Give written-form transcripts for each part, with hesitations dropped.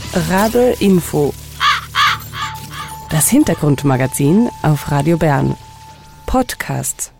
Rabe Info. Das Hintergrundmagazin auf Radio Bern. Podcast.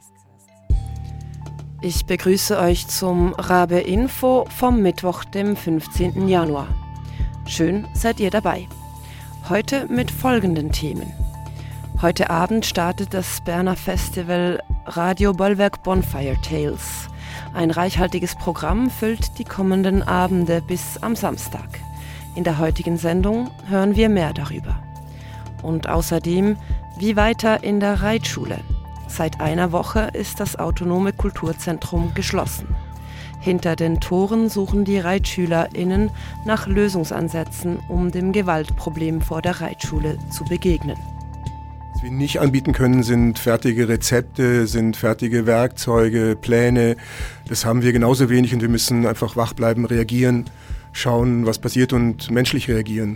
Ich begrüße euch zum Rabe Info vom Mittwoch, dem 15. Januar. Schön seid ihr dabei. Heute mit folgenden Themen. Heute Abend startet das Berner Festival Radio Bollwerk Bonfire Tales. Ein reichhaltiges Programm füllt die kommenden Abende bis am Samstag. In der heutigen Sendung hören wir mehr darüber. Und außerdem, wie weiter in der Reitschule. Seit einer Woche ist das Autonome Kulturzentrum geschlossen. Hinter den Toren suchen die ReitschülerInnen nach Lösungsansätzen, um dem Gewaltproblem vor der Reitschule zu begegnen. Was wir nicht anbieten können, sind fertige Rezepte, sind fertige Werkzeuge, Pläne. Das haben wir genauso wenig und wir müssen einfach wach bleiben, reagieren, schauen, was passiert und menschlich reagieren.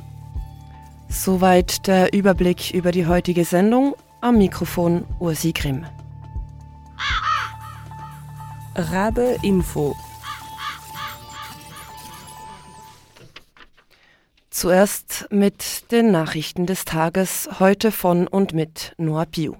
Soweit der Überblick über die heutige Sendung. Am Mikrofon Ursi Grimm. Rabe Info. Zuerst mit den Nachrichten des Tages, heute von und mit Noah Piu.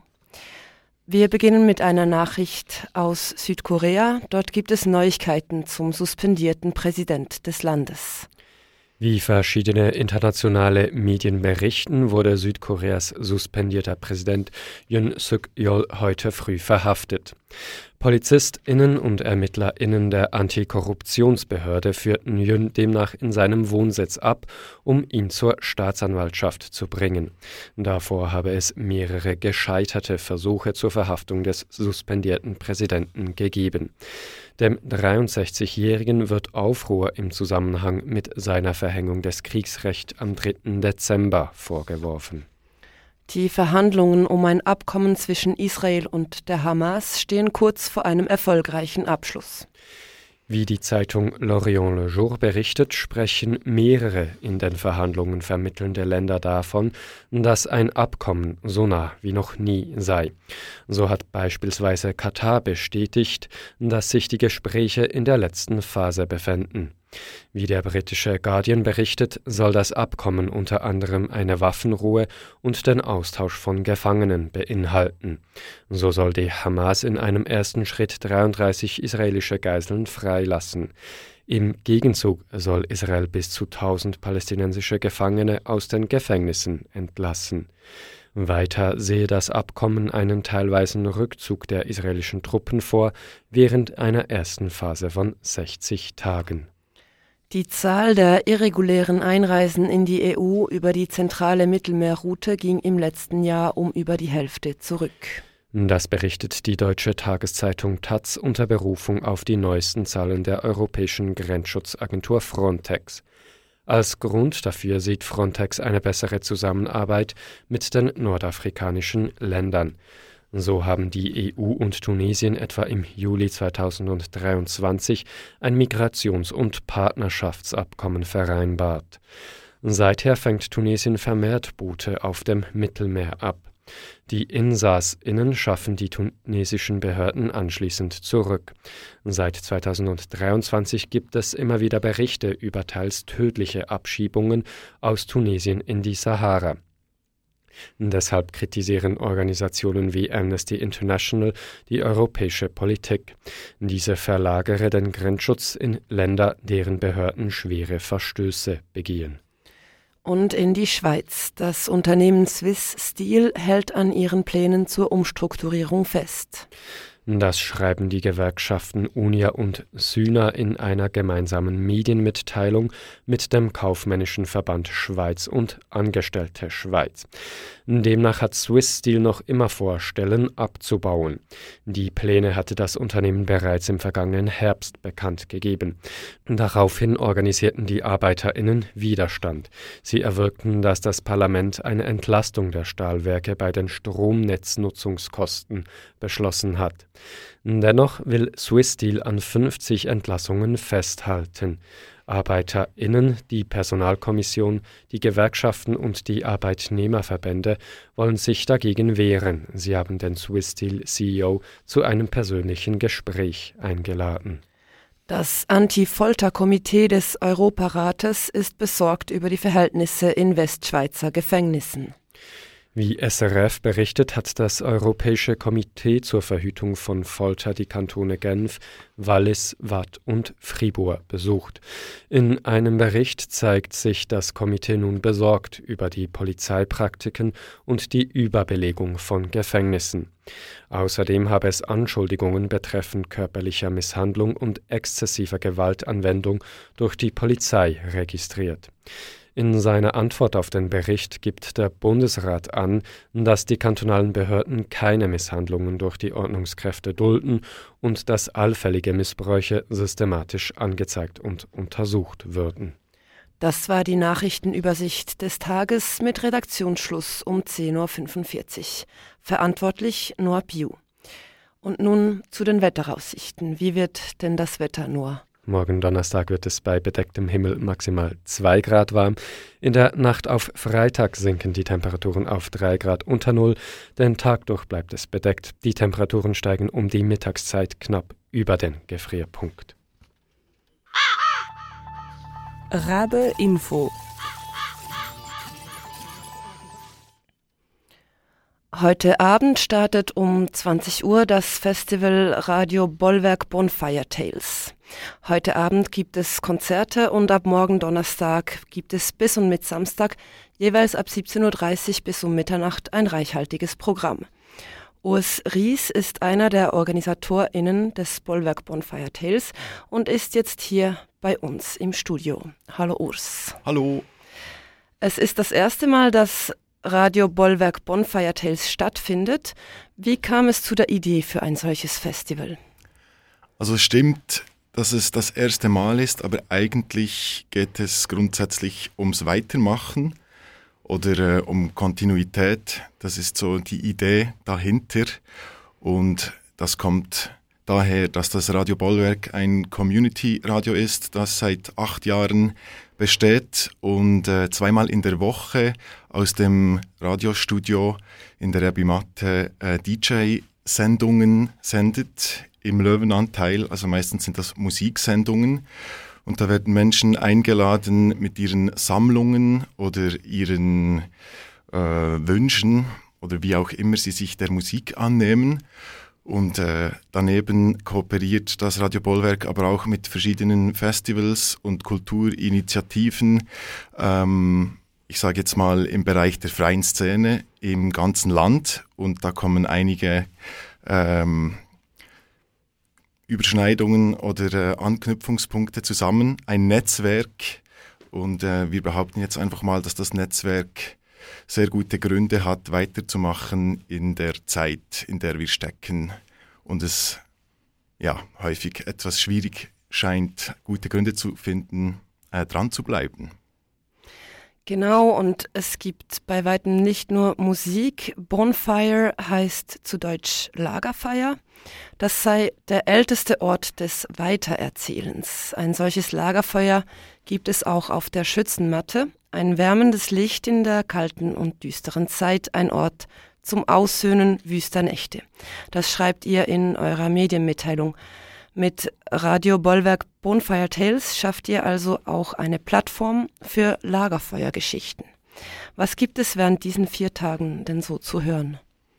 Wir beginnen mit einer Nachricht aus Südkorea. Dort gibt es Neuigkeiten zum suspendierten Präsident des Landes. Wie verschiedene internationale Medien berichten, wurde Südkoreas suspendierter Präsident Yoon Suk-yeol heute früh verhaftet. PolizistInnen und ErmittlerInnen der Antikorruptionsbehörde führten Yoon demnach in seinem Wohnsitz ab, um ihn zur Staatsanwaltschaft zu bringen. Davor habe es mehrere gescheiterte Versuche zur Verhaftung des suspendierten Präsidenten gegeben. Dem 63-Jährigen wird Aufruhr im Zusammenhang mit seiner Verhängung des Kriegsrechts am 3. Dezember vorgeworfen. Die Verhandlungen um ein Abkommen zwischen Israel und der Hamas stehen kurz vor einem erfolgreichen Abschluss. Wie die Zeitung L'Orient Le Jour berichtet, sprechen mehrere in den Verhandlungen vermittelnde Länder davon, dass ein Abkommen so nah wie noch nie sei. So hat beispielsweise Katar bestätigt, dass sich die Gespräche in der letzten Phase befänden. Wie der britische Guardian berichtet, soll das Abkommen unter anderem eine Waffenruhe und den Austausch von Gefangenen beinhalten. So soll die Hamas in einem ersten Schritt 33 israelische Geiseln freilassen. Im Gegenzug soll Israel bis zu 1000 palästinensische Gefangene aus den Gefängnissen entlassen. Weiter sehe das Abkommen einen teilweisen Rückzug der israelischen Truppen vor, während einer ersten Phase von 60 Tagen. Die Zahl der irregulären Einreisen in die EU über die zentrale Mittelmeerroute ging im letzten Jahr um über die Hälfte zurück. Das berichtet die deutsche Tageszeitung taz unter Berufung auf die neuesten Zahlen der Europäischen Grenzschutzagentur Frontex. Als Grund dafür sieht Frontex eine bessere Zusammenarbeit mit den nordafrikanischen Ländern. So haben die EU und Tunesien etwa im Juli 2023 ein Migrations- und Partnerschaftsabkommen vereinbart. Seither fängt Tunesien vermehrt Boote auf dem Mittelmeer ab. Die InsassInnen schaffen die tunesischen Behörden anschließend zurück. Seit 2023 gibt es immer wieder Berichte über teils tödliche Abschiebungen aus Tunesien in die Sahara. Deshalb kritisieren Organisationen wie Amnesty International die europäische Politik. Diese verlagere den Grenzschutz in Länder, deren Behörden schwere Verstöße begehen. Und in die Schweiz. Das Unternehmen Swiss Steel hält an ihren Plänen zur Umstrukturierung fest. Das schreiben die Gewerkschaften UNIA und SUNA in einer gemeinsamen Medienmitteilung mit dem Kaufmännischen Verband Schweiz und Angestellte Schweiz. Demnach hat Swiss Steel noch immer vor, Stellen abzubauen. Die Pläne hatte das Unternehmen bereits im vergangenen Herbst bekannt gegeben. Daraufhin organisierten die ArbeiterInnen Widerstand. Sie erwirkten, dass das Parlament eine Entlastung der Stahlwerke bei den Stromnetznutzungskosten beschlossen hat. Dennoch will Swiss Steel an 50 Entlassungen festhalten. ArbeiterInnen, die Personalkommission, die Gewerkschaften und die Arbeitnehmerverbände wollen sich dagegen wehren. Sie haben den Swiss Steel CEO zu einem persönlichen Gespräch eingeladen. Das Anti-Folter-Komitee des Europarates ist besorgt über die Verhältnisse in Westschweizer Gefängnissen. Wie SRF berichtet, hat das Europäische Komitee zur Verhütung von Folter die Kantone Genf, Wallis, Waadt und Fribourg besucht. In einem Bericht zeigt sich das Komitee nun besorgt über die Polizeipraktiken und die Überbelegung von Gefängnissen. Außerdem habe es Anschuldigungen betreffend körperlicher Misshandlung und exzessiver Gewaltanwendung durch die Polizei registriert. In seiner Antwort auf den Bericht gibt der Bundesrat an, dass die kantonalen Behörden keine Misshandlungen durch die Ordnungskräfte dulden und dass allfällige Missbräuche systematisch angezeigt und untersucht würden. Das war die Nachrichtenübersicht des Tages mit Redaktionsschluss um 10.45 Uhr. Verantwortlich Noah Piu. Und nun zu den Wetteraussichten. Wie wird denn das Wetter, Noah? Morgen Donnerstag wird es bei bedecktem Himmel maximal 2 Grad warm. In der Nacht auf Freitag sinken die Temperaturen auf 3 Grad unter Null. Den Tag durch bleibt es bedeckt. Die Temperaturen steigen um die Mittagszeit knapp über den Gefrierpunkt. Rabe Info. Heute Abend startet um 20 Uhr das Festival Radio Bollwerk Bonfire Tales. Heute Abend gibt es Konzerte und ab morgen Donnerstag gibt es bis und mit Samstag jeweils ab 17.30 Uhr bis um Mitternacht ein reichhaltiges Programm. Urs Ries ist einer der OrganisatorInnen des Bollwerk Bonfire Tales und ist jetzt hier bei uns im Studio. Hallo Urs. Hallo. Es ist das erste Mal, dass Radio Bollwerk Bonfire Tales stattfindet. Wie kam es zu der Idee für ein solches Festival? Also es stimmt, dass es das erste Mal ist, aber eigentlich geht es grundsätzlich ums Weitermachen oder um Kontinuität. Das ist so die Idee dahinter und das kommt daher, dass das Radio Bollwerk ein Community-Radio ist, das seit 8 Jahren besteht und 2-mal in der Woche aus dem Radiostudio in der Rebimatte DJ-Sendungen sendet im Löwenanteil, also meistens sind das Musiksendungen und da werden Menschen eingeladen mit ihren Sammlungen oder ihren Wünschen oder wie auch immer sie sich der Musik annehmen. Und daneben kooperiert das Radio Bollwerk aber auch mit verschiedenen Festivals und Kulturinitiativen, ich sage jetzt mal im Bereich der freien Szene im ganzen Land. Und da kommen einige Überschneidungen oder Anknüpfungspunkte zusammen. Ein Netzwerk und wir behaupten jetzt einfach mal, dass das Netzwerk sehr gute Gründe hat, weiterzumachen in der Zeit, in der wir stecken und es ja häufig etwas schwierig scheint, gute Gründe zu finden, dran zu bleiben. Genau, und es gibt bei weitem nicht nur Musik. Bonfire heißt zu Deutsch Lagerfeuer. Das sei der älteste Ort des Weitererzählens. Ein solches Lagerfeuer gibt es auch auf der Schützenmatte. Ein wärmendes Licht in der kalten und düsteren Zeit, ein Ort zum Aussöhnen wüster Nächte. Das schreibt ihr in eurer Medienmitteilung. Mit Radio Bollwerk Bonfire Tales schafft ihr also auch eine Plattform für Lagerfeuergeschichten. Was gibt es während diesen 4 Tagen denn so zu hören?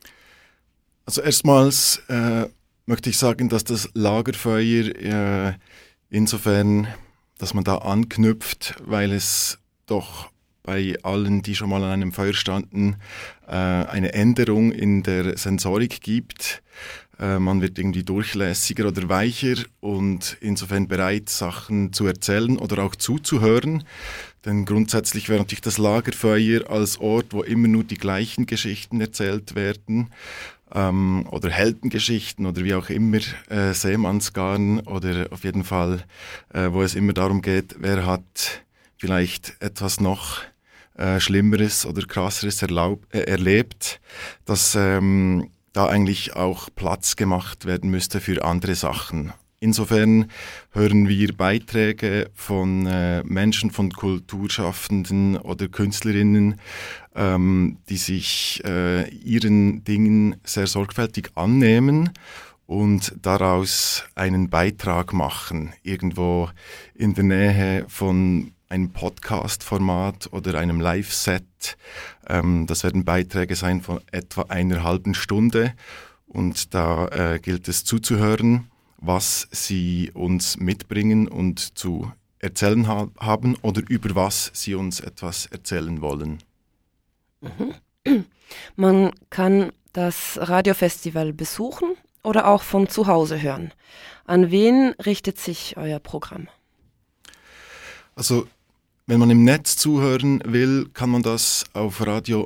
Also erstmals möchte ich sagen, dass das Lagerfeuer insofern, dass man da anknüpft, weil es doch bei allen, die schon mal an einem Feuer standen, eine Änderung in der Sensorik gibt. Man wird irgendwie durchlässiger oder weicher und insofern bereit, Sachen zu erzählen oder auch zuzuhören. Denn grundsätzlich wäre natürlich das Lagerfeuer als Ort, wo immer nur die gleichen Geschichten erzählt werden, oder Heldengeschichten oder wie auch immer, Seemannsgarn oder auf jeden Fall, wo es immer darum geht, wer hat vielleicht etwas noch Schlimmeres oder Krasseres erlebt, dass da eigentlich auch Platz gemacht werden müsste für andere Sachen. Insofern hören wir Beiträge von Menschen, von Kulturschaffenden oder Künstlerinnen, die sich ihren Dingen sehr sorgfältig annehmen und daraus einen Beitrag machen, irgendwo in der Nähe von einem Podcast-Format oder einem Live-Set. Das werden Beiträge sein von etwa 1,5 Stunde und da gilt es zuzuhören, was sie uns mitbringen und zu erzählen haben oder über was sie uns etwas erzählen wollen. Man kann das Radiofestival besuchen oder auch von zu Hause hören. An wen richtet sich euer Programm? Also, wenn man im Netz zuhören will, kann man das auf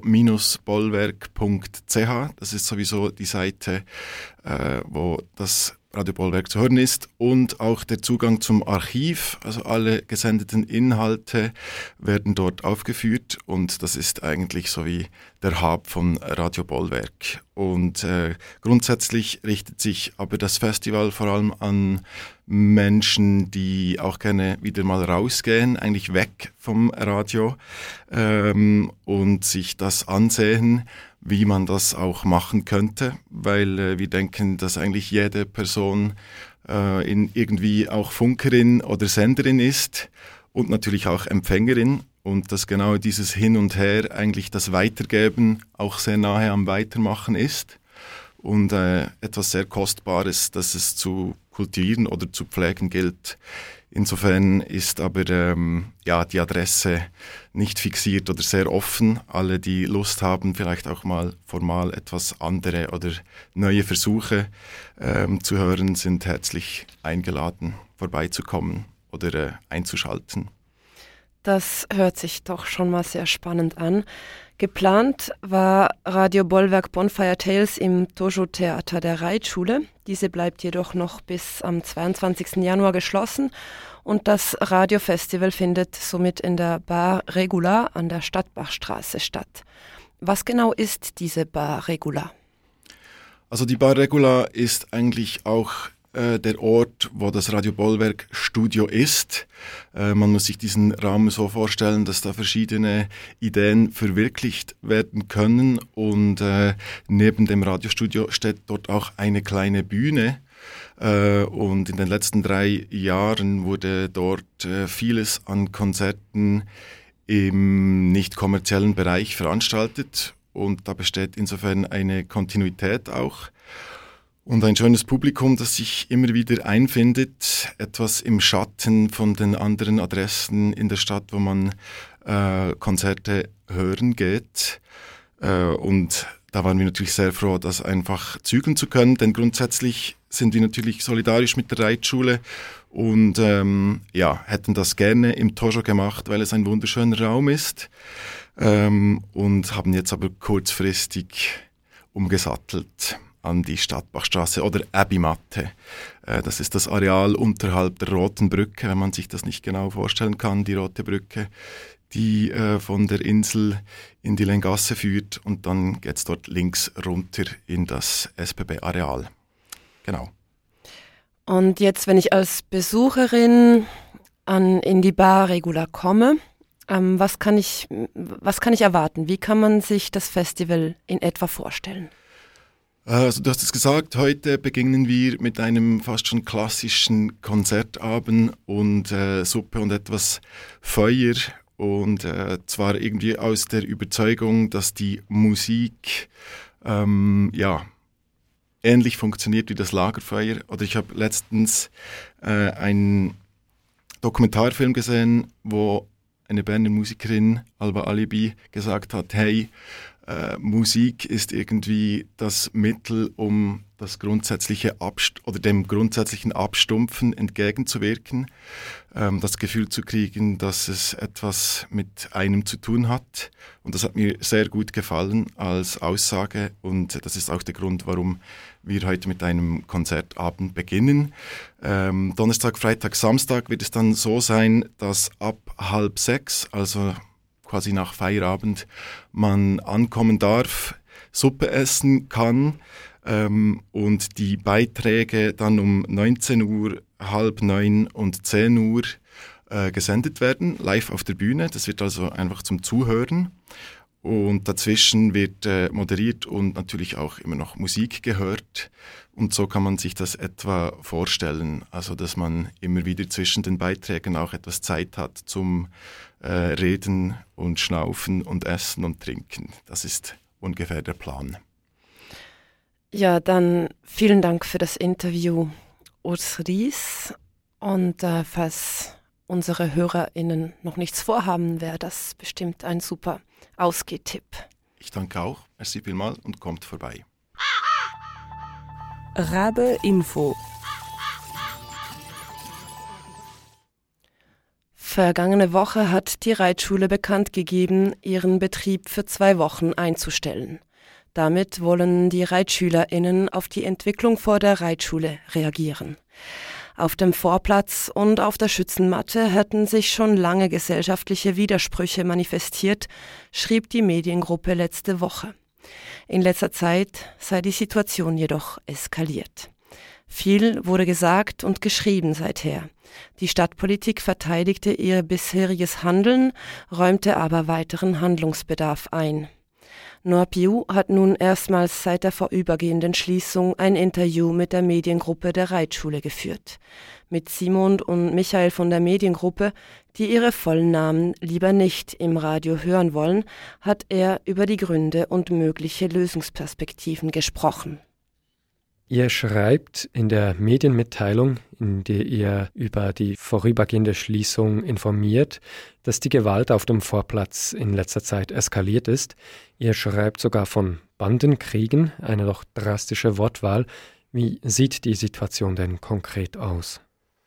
radio-bollwerk.ch. Das ist sowieso die Seite, wo das Radio Bollwerk zu hören ist, und auch der Zugang zum Archiv, also alle gesendeten Inhalte werden dort aufgeführt und das ist eigentlich so wie der Hub von Radio Bollwerk. Und grundsätzlich richtet sich aber das Festival vor allem an Menschen, die auch gerne wieder mal rausgehen, eigentlich weg vom Radio und sich das ansehen, wie man das auch machen könnte, weil wir denken, dass eigentlich jede Person irgendwie auch Funkerin oder Senderin ist und natürlich auch Empfängerin und dass genau dieses Hin und Her eigentlich das Weitergeben auch sehr nahe am Weitermachen ist und etwas sehr Kostbares, das es zu kultivieren oder zu pflegen gilt. Insofern ist aber die Adresse nicht fixiert oder sehr offen. Alle, die Lust haben, vielleicht auch mal formal etwas andere oder neue Versuche zu hören, sind herzlich eingeladen, vorbeizukommen oder einzuschalten. Das hört sich doch schon mal sehr spannend an. Geplant war Radio Bollwerk Bonfire Tales im Tojo-Theater der Reitschule. Diese bleibt jedoch noch bis am 22. Januar geschlossen und das Radiofestival findet somit in der Bar Regula an der Stadtbachstraße statt. Was genau ist diese Bar Regula? Also die Bar Regula ist eigentlich auch der Ort, wo das Radio Bollwerk Studio ist. Man muss sich diesen Raum so vorstellen, dass da verschiedene Ideen verwirklicht werden können und neben dem Radiostudio steht dort auch eine kleine Bühne. Und in den letzten 3 Jahren wurde dort vieles an Konzerten im nicht kommerziellen Bereich veranstaltet und da besteht insofern eine Kontinuität auch. Und ein schönes Publikum, das sich immer wieder einfindet, etwas im Schatten von den anderen Adressen in der Stadt, wo man Konzerte hören geht. Und da waren wir natürlich sehr froh, das einfach zügeln zu können, denn grundsätzlich sind wir natürlich solidarisch mit der Reitschule und hätten das gerne im Tojo gemacht, weil es ein wunderschöner Raum ist und haben jetzt aber kurzfristig umgesattelt an die Stadtbachstraße oder Abimatte. Das ist das Areal unterhalb der Roten Brücke, wenn man sich das nicht genau vorstellen kann, die Rote Brücke, die von der Insel in die Lengasse führt und dann geht's dort links runter in das SBB-Areal. Genau. Und jetzt, wenn ich als Besucherin in die Bar Regula komme, was kann ich erwarten? Wie kann man sich das Festival in etwa vorstellen? Also du hast es gesagt, heute beginnen wir mit einem fast schon klassischen Konzertabend und Suppe und etwas Feuer und zwar irgendwie aus der Überzeugung, dass die Musik ähnlich funktioniert wie das Lagerfeuer. Oder ich habe letztens einen Dokumentarfilm gesehen, wo eine Berner Musikerin, Alba Alibi, gesagt hat, hey, Musik ist irgendwie das Mittel, um das grundsätzliche dem grundsätzlichen Abstumpfen entgegenzuwirken, das Gefühl zu kriegen, dass es etwas mit einem zu tun hat. Und das hat mir sehr gut gefallen als Aussage und das ist auch der Grund, warum wir heute mit einem Konzertabend beginnen. Donnerstag, Freitag, Samstag wird es dann so sein, dass ab 5:30, also quasi nach Feierabend, man ankommen darf, Suppe essen kann und die Beiträge dann um 19 Uhr, 8:30 und 10 Uhr gesendet werden, live auf der Bühne. Das wird also einfach zum Zuhören. Und dazwischen wird moderiert und natürlich auch immer noch Musik gehört. Und so kann man sich das etwa vorstellen, also dass man immer wieder zwischen den Beiträgen auch etwas Zeit hat zum Reden und Schnaufen und Essen und Trinken. Das ist ungefähr der Plan. Ja, dann vielen Dank für das Interview, Urs Ries. Und falls unsere HörerInnen noch nichts vorhaben, wäre das bestimmt ein super Ausgehtipp. Ich danke auch. Merci vielmals und kommt vorbei. Rabe Info. Vergangene Woche hat die Reitschule bekannt gegeben, ihren Betrieb für 2 Wochen einzustellen. Damit wollen die ReitschülerInnen auf die Entwicklung vor der Reitschule reagieren. Auf dem Vorplatz und auf der Schützenmatte hätten sich schon lange gesellschaftliche Widersprüche manifestiert, schrieb die Mediengruppe letzte Woche. In letzter Zeit sei die Situation jedoch eskaliert. Viel wurde gesagt und geschrieben seither. Die Stadtpolitik verteidigte ihr bisheriges Handeln, räumte aber weiteren Handlungsbedarf ein. Noa Piu hat nun erstmals seit der vorübergehenden Schließung ein Interview mit der Mediengruppe der Reitschule geführt. Mit Simon und Michael von der Mediengruppe, die ihre vollen Namen lieber nicht im Radio hören wollen, hat er über die Gründe und mögliche Lösungsperspektiven gesprochen. Ihr schreibt in der Medienmitteilung, in der ihr über die vorübergehende Schließung informiert, dass die Gewalt auf dem Vorplatz in letzter Zeit eskaliert ist. Ihr schreibt sogar von Bandenkriegen, eine doch drastische Wortwahl. Wie sieht die Situation denn konkret aus?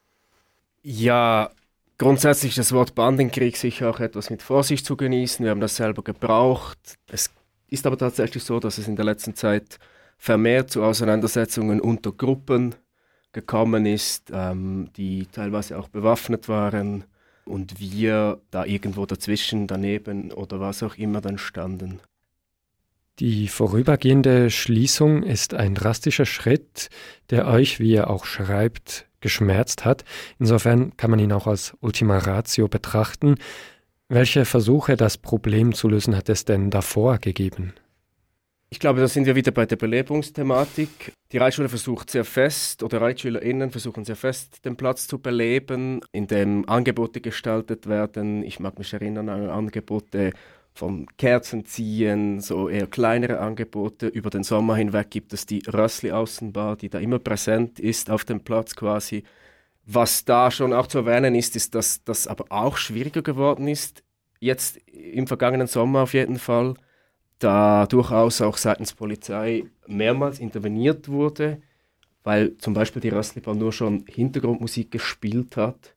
Ja, grundsätzlich ist das Wort Bandenkrieg sicher auch etwas mit Vorsicht zu genießen. Wir haben das selber gebraucht. Es ist aber tatsächlich so, dass es in der letzten Zeit vermehrt zu Auseinandersetzungen unter Gruppen gekommen ist, die teilweise auch bewaffnet waren und wir da irgendwo dazwischen, daneben oder was auch immer dann standen. Die vorübergehende Schließung ist ein drastischer Schritt, der euch, wie ihr auch schreibt, geschmerzt hat. Insofern kann man ihn auch als Ultima Ratio betrachten. Welche Versuche, das Problem zu lösen, hat es denn davor gegeben? Ich glaube, da sind wir wieder bei der Belebungsthematik. Die Reitschule versucht sehr fest, oder ReitschülerInnen versuchen sehr fest, den Platz zu beleben, indem Angebote gestaltet werden. Ich mag mich erinnern an Angebote von Kerzenziehen, so eher kleinere Angebote. Über den Sommer hinweg gibt es die Rössli-Außenbar, die da immer präsent ist auf dem Platz quasi. Was da schon auch zu erwähnen ist, ist, dass das aber auch schwieriger geworden ist. Jetzt im vergangenen Sommer auf jeden Fall, da durchaus auch seitens Polizei mehrmals interveniert wurde, weil zum Beispiel die Rössli-Bar nur schon Hintergrundmusik gespielt hat.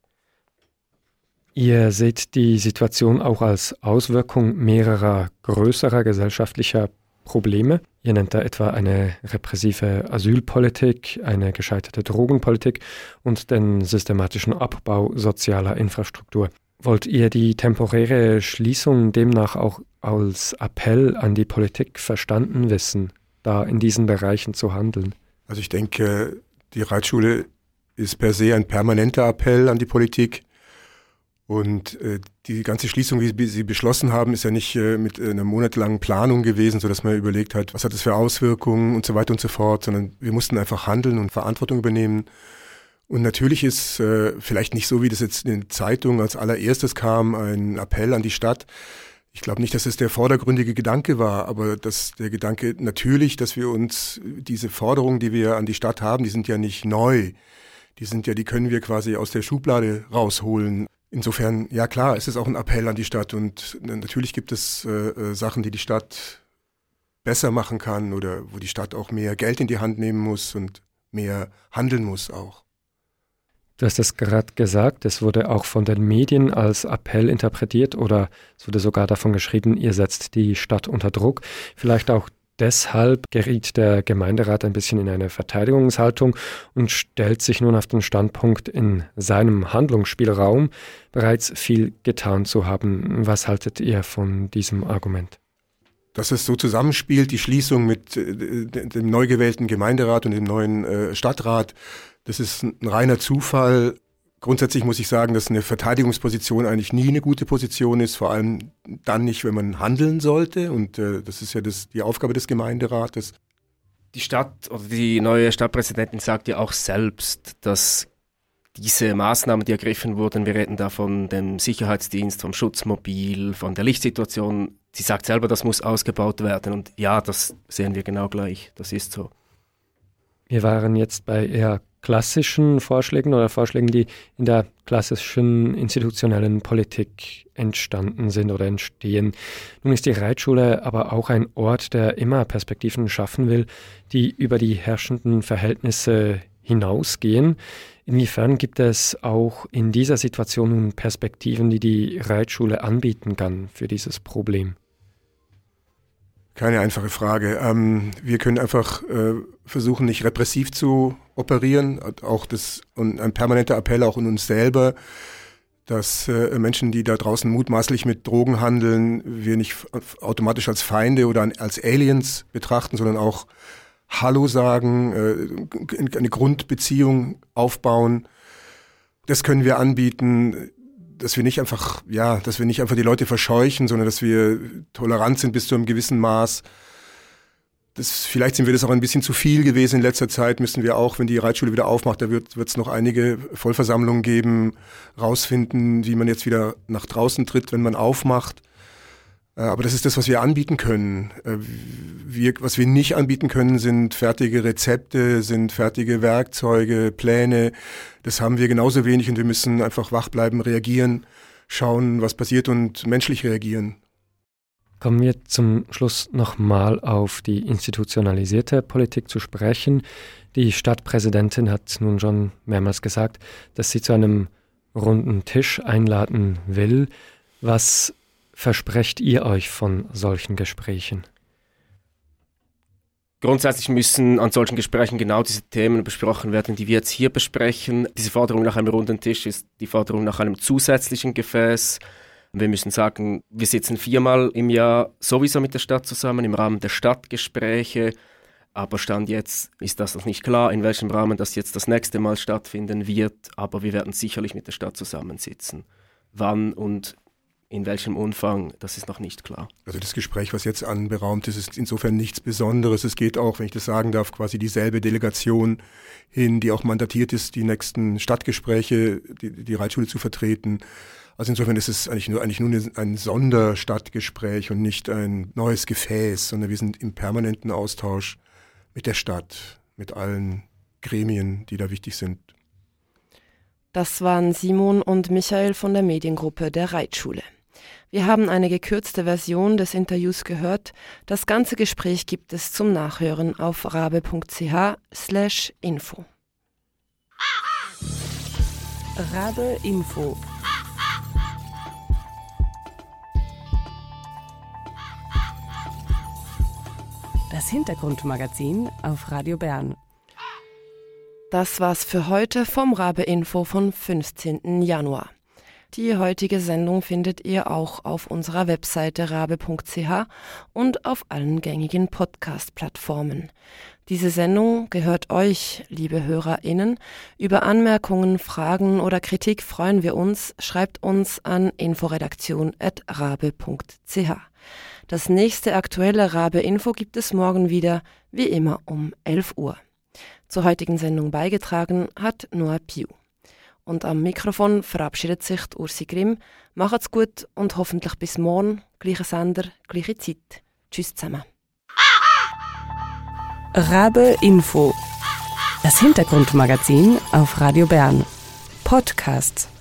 Ihr seht die Situation auch als Auswirkung mehrerer größerer gesellschaftlicher Probleme. Ihr nennt da etwa eine repressive Asylpolitik, eine gescheiterte Drogenpolitik und den systematischen Abbau sozialer Infrastruktur. Wollt ihr die temporäre Schließung demnach auch als Appell an die Politik verstanden wissen, da in diesen Bereichen zu handeln? Also ich denke, die Reitschule ist per se ein permanenter Appell an die Politik. Und die ganze Schließung, wie wir sie beschlossen haben, ist ja nicht mit einer monatelangen Planung gewesen, sodass man überlegt hat, was hat das für Auswirkungen und so weiter und so fort, sondern wir mussten einfach handeln und Verantwortung übernehmen. Und natürlich ist vielleicht nicht so, wie das jetzt in den Zeitungen als allererstes kam, ein Appell an die Stadt. Ich glaube nicht, dass es der vordergründige Gedanke war, aber dass der Gedanke natürlich, dass wir uns diese Forderungen, die wir an die Stadt haben, die sind ja nicht neu. Die können wir quasi aus der Schublade rausholen. Insofern, ja klar, es ist auch ein Appell an die Stadt und natürlich gibt es Sachen, die die Stadt besser machen kann oder wo die Stadt auch mehr Geld in die Hand nehmen muss und mehr handeln muss auch. Du hast es gerade gesagt, es wurde auch von den Medien als Appell interpretiert oder es wurde sogar davon geschrieben, ihr setzt die Stadt unter Druck. Vielleicht auch deshalb geriet der Gemeinderat ein bisschen in eine Verteidigungshaltung und stellt sich nun auf den Standpunkt, in seinem Handlungsspielraum bereits viel getan zu haben. Was haltet ihr von diesem Argument? Dass es so zusammenspielt, die Schließung mit dem neu gewählten Gemeinderat und dem neuen Stadtrat, das ist ein reiner Zufall. Grundsätzlich muss ich sagen, dass eine Verteidigungsposition eigentlich nie eine gute Position ist, vor allem dann nicht, wenn man handeln sollte. Und das ist ja die Aufgabe des Gemeinderates. Die Stadt oder die neue Stadtpräsidentin sagt ja auch selbst, dass diese Maßnahmen, die ergriffen wurden, wir reden da von dem Sicherheitsdienst, vom Schutzmobil, von der Lichtsituation. Sie sagt selber, das muss ausgebaut werden. Und ja, das sehen wir genau gleich. Das ist so. Wir waren jetzt bei eher klassischen Vorschlägen oder Vorschlägen, die in der klassischen institutionellen Politik entstanden sind oder entstehen. Nun ist die Reitschule aber auch ein Ort, der immer Perspektiven schaffen will, die über die herrschenden Verhältnisse hinausgehen. Inwiefern gibt es auch in dieser Situation nun Perspektiven, die die Reitschule anbieten kann für dieses Problem? Keine einfache Frage. Wir können einfach versuchen, nicht repressiv zu operieren. Und ein permanenter Appell auch an uns selber, dass Menschen, die da draußen mutmaßlich mit Drogen handeln, wir nicht automatisch als Feinde oder als Aliens betrachten, sondern auch Hallo sagen, eine Grundbeziehung aufbauen. Das können wir anbieten, dass wir nicht einfach die Leute verscheuchen, sondern dass wir tolerant sind bis zu einem gewissen Maß. Vielleicht sind wir das auch ein bisschen zu viel gewesen in letzter Zeit, müssen wir auch, wenn die Reitschule wieder aufmacht, da wird es noch einige Vollversammlungen geben, rausfinden, wie man jetzt wieder nach draußen tritt, wenn man aufmacht. Aber das ist das, was wir anbieten können. Was wir nicht anbieten können, sind fertige Rezepte, sind fertige Werkzeuge, Pläne. Das haben wir genauso wenig und wir müssen einfach wach bleiben, reagieren, schauen, was passiert und menschlich reagieren. Kommen wir zum Schluss nochmal auf die institutionalisierte Politik zu sprechen. Die Stadtpräsidentin hat nun schon mehrmals gesagt, dass sie zu einem runden Tisch einladen will. Was versprecht ihr euch von solchen Gesprächen? Grundsätzlich müssen an solchen Gesprächen genau diese Themen besprochen werden, die wir jetzt hier besprechen. Diese Forderung nach einem runden Tisch ist die Forderung nach einem zusätzlichen Gefäß. Wir müssen sagen, wir sitzen 4-mal im Jahr sowieso mit der Stadt zusammen im Rahmen der Stadtgespräche. Aber Stand jetzt ist das noch nicht klar, in welchem Rahmen das jetzt das nächste Mal stattfinden wird. Aber wir werden sicherlich mit der Stadt zusammensitzen. Wann und in welchem Umfang, das ist noch nicht klar. Also das Gespräch, was jetzt anberaumt ist, ist insofern nichts Besonderes. Es geht auch, wenn ich das sagen darf, quasi dieselbe Delegation hin, die auch mandatiert ist, die nächsten Stadtgespräche, die Reitschule zu vertreten. Also insofern ist es eigentlich nur ein Sonderstadtgespräch und nicht ein neues Gefäß, sondern wir sind im permanenten Austausch mit der Stadt, mit allen Gremien, die da wichtig sind. Das waren Simon und Michael von der Mediengruppe der Reitschule. Wir haben eine gekürzte Version des Interviews gehört. Das ganze Gespräch gibt es zum Nachhören auf rabe.ch/info. Rabe Info. Das Hintergrundmagazin auf Radio Bern. Das war's für heute vom Rabe Info vom 15. Januar. Die heutige Sendung findet ihr auch auf unserer Webseite rabe.ch und auf allen gängigen Podcast-Plattformen. Diese Sendung gehört euch, liebe HörerInnen. Über Anmerkungen, Fragen oder Kritik freuen wir uns. Schreibt uns an inforedaktion@rabe.ch. Das nächste aktuelle Rabe Info gibt es morgen wieder, wie immer um 11 Uhr. Zur heutigen Sendung beigetragen hat Noah Piu. Und am Mikrofon verabschiedet sich Ursi Grimm. Macht's gut und hoffentlich bis morgen. Gleicher Sender, gleiche Zeit. Tschüss zusammen. Rabe Info. Das Hintergrundmagazin auf Radio Bern. Podcasts.